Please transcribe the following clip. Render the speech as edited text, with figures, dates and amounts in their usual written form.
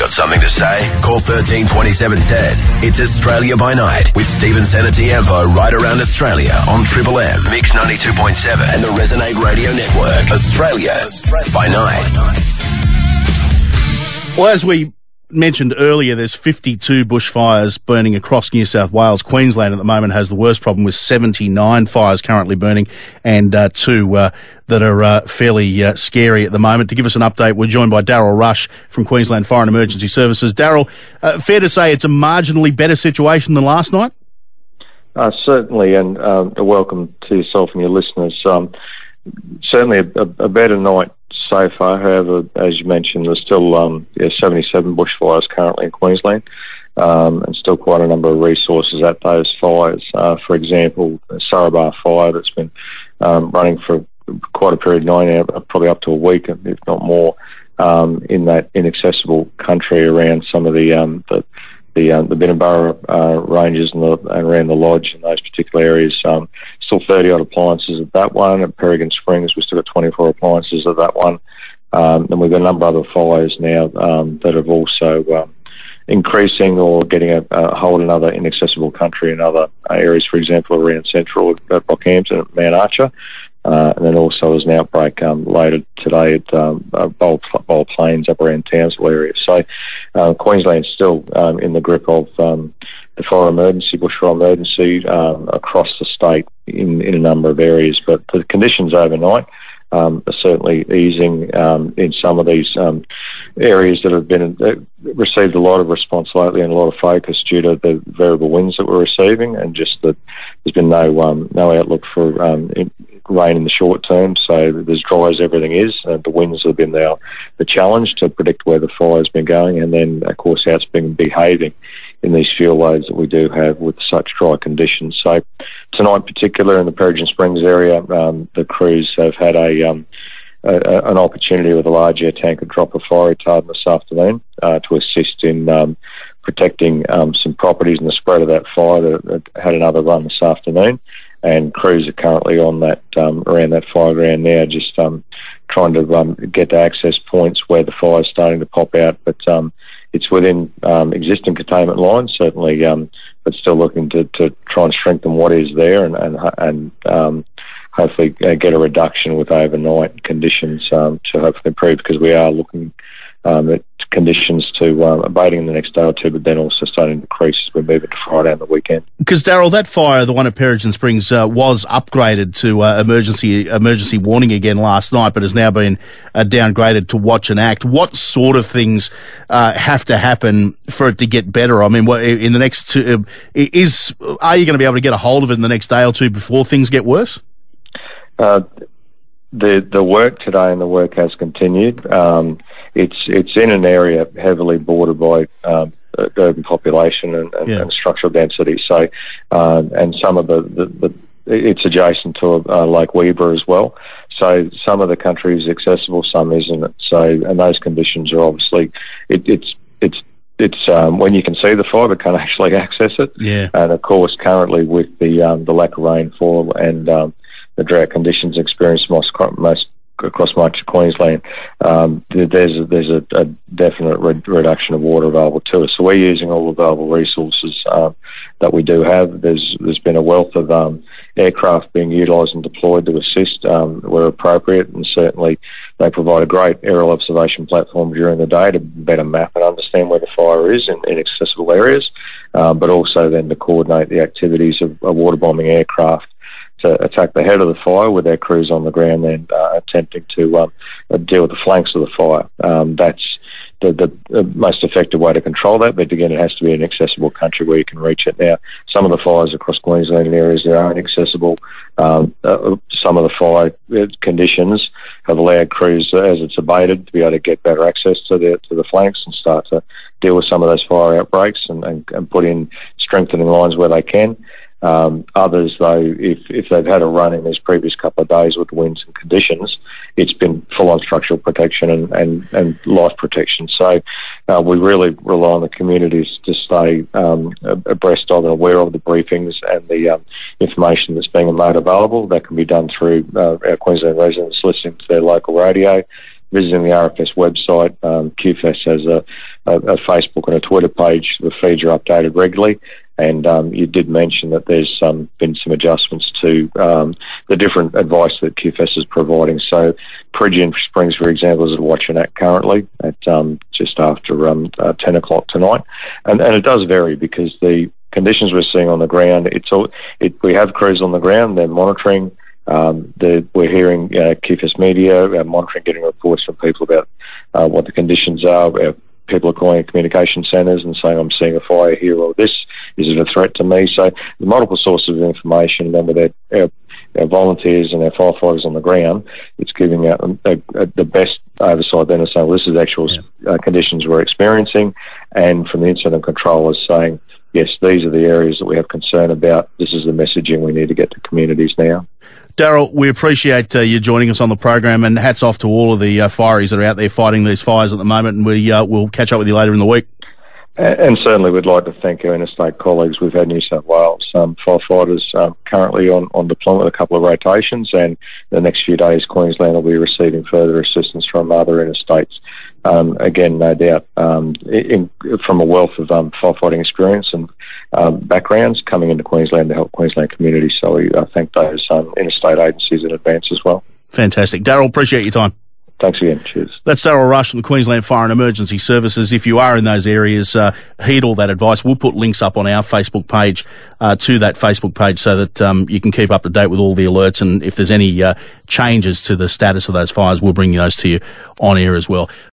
Got something to say? Call 13 27 10. It's Australia by Night with Stephen Senatiempo right around Australia on Triple M, Mix 92.7 and the Resonate Radio Network. Australia by Night. Well, as we mentioned earlier, there's 52 bushfires burning across New South Wales. Queensland at the moment has the worst problem with 79 fires currently burning and two that are fairly scary at the moment. To give us an update, we're joined by Daryl Rush from Queensland Fire and Emergency Services. Daryl, fair to say it's a marginally better situation than last night? Certainly, and welcome to yourself and your listeners. Certainly a better night so far. However, as you mentioned, there's still 77 bushfires currently in Queensland, and still quite a number of resources at those fires. For example, the Surreybar fire that's been running for quite a period now, probably up to a week, if not more, in that inaccessible country around some of the Binnaburra ranges and around the lodge in those particular areas. Still 30-odd appliances at that one. At Peregrine Springs, we've still got 24 appliances at that one. And we've got a number of other fires now that have also increasing or getting a hold in other inaccessible country in other areas, for example, around Central at Rockhampton, at Mount Archer. And then also there's an outbreak later today at Bold Plains up around Townsville area. So Queensland's still in the grip of the fire emergency, bushfire emergency across the state in a number of areas. But the conditions overnight are certainly easing in some of these areas that have been received a lot of response lately and a lot of focus due to the variable winds that we're receiving, and just that there's been no outlook for rain in the short term. So as dry as everything is, the winds have been the challenge to predict where the fire's been going, and then of course how it's been behaving in these fuel loads that we do have with such dry conditions. So tonight in particular in the Peregrine Springs area, the crews have had an opportunity with a large air tanker drop a fire retardant this afternoon to assist in protecting some properties and the spread of that fire that had another run this afternoon. And crews are currently on that around that fire ground now, just trying to get to access points where the fire is starting to pop out. But it's within existing containment lines, certainly, but still looking to try and strengthen what is there and hopefully get a reduction with overnight conditions to hopefully improve, because we are looking at conditions to abating in the next day or two, but then also starting to decrease as we move into Friday and the weekend. Because, Daryl, that fire, the one at Peregrine Springs, was upgraded to emergency warning again last night, but has now been downgraded to watch and act. What sort of things have to happen for it to get better? I mean, in the next are you going to be able to get a hold of it in the next day or two before things get worse? The work today, and the work has continued. It's in an area heavily bordered by urban population and structural density. So, and some of it's adjacent to Lake Weber as well. So some of the country is accessible, some isn't. So, and those conditions are obviously it's when you can see the fire but can't actually access it. Yeah. And of course, currently with the lack of rainfall and the drought conditions experienced most across much of Queensland, there's a definite reduction of water available to us. So we're using all available resources that we do have. There's been a wealth of aircraft being utilised and deployed to assist where appropriate, and certainly they provide a great aerial observation platform during the day to better map and understand where the fire is in inaccessible areas, but also then to coordinate the activities of water bombing aircraft to attack the head of the fire with their crews on the ground, then attempting to deal with the flanks of the fire. That's the most effective way to control that, but again, it has to be an accessible country where you can reach it. Now, some of the fires across Queensland areas that are inaccessible, some of the fire conditions have allowed crews, as it's abated, to be able to get better access to the flanks and start to deal with some of those fire outbreaks and put in strengthening lines where they can. Others, though, if they've had a run in these previous couple of days with the winds and conditions, it's been full-on structural protection and life protection. So we really rely on the communities to stay abreast of and aware of the briefings and the information that's being made available. That can be done through our Queensland residents listening to their local radio, visiting the RFS website. QFS has Facebook and a Twitter page. The feeds are updated regularly. And you did mention that there's been some adjustments to the different advice that QFS is providing. So Peregian Springs, for example, is watching that currently at just after 10 o'clock tonight. And it does vary because the conditions we're seeing on the ground, we have crews on the ground, they're monitoring. We're hearing QFS media, monitoring, getting reports from people about what the conditions are. People are calling communication centres and saying, I'm seeing a fire here or this. Is it a threat to me? So the multiple sources of information, and then with our volunteers and our firefighters on the ground, it's giving out the best oversight then of saying, well, this is actual conditions we're experiencing. And from the incident controllers saying, yes, these are the areas that we have concern about. This is the messaging we need to get to communities now. Darryl, we appreciate you joining us on the program, and hats off to all of the fireys that are out there fighting these fires at the moment, and we'll catch up with you later in the week. And certainly we'd like to thank our interstate colleagues. We've had New South Wales firefighters currently on deployment with a couple of rotations, and the next few days Queensland will be receiving further assistance from other interstates. Again, no doubt, from a wealth of firefighting experience and backgrounds coming into Queensland to help Queensland communities. So we thank those interstate agencies in advance as well. Fantastic. Darryl, appreciate your time. Thanks again. Cheers. That's Darryl Rush from the Queensland Fire and Emergency Services. If you are in those areas, heed all that advice. We'll put links up on our Facebook page to that Facebook page so that you can keep up to date with all the alerts, and if there's any changes to the status of those fires, we'll bring those to you on air as well.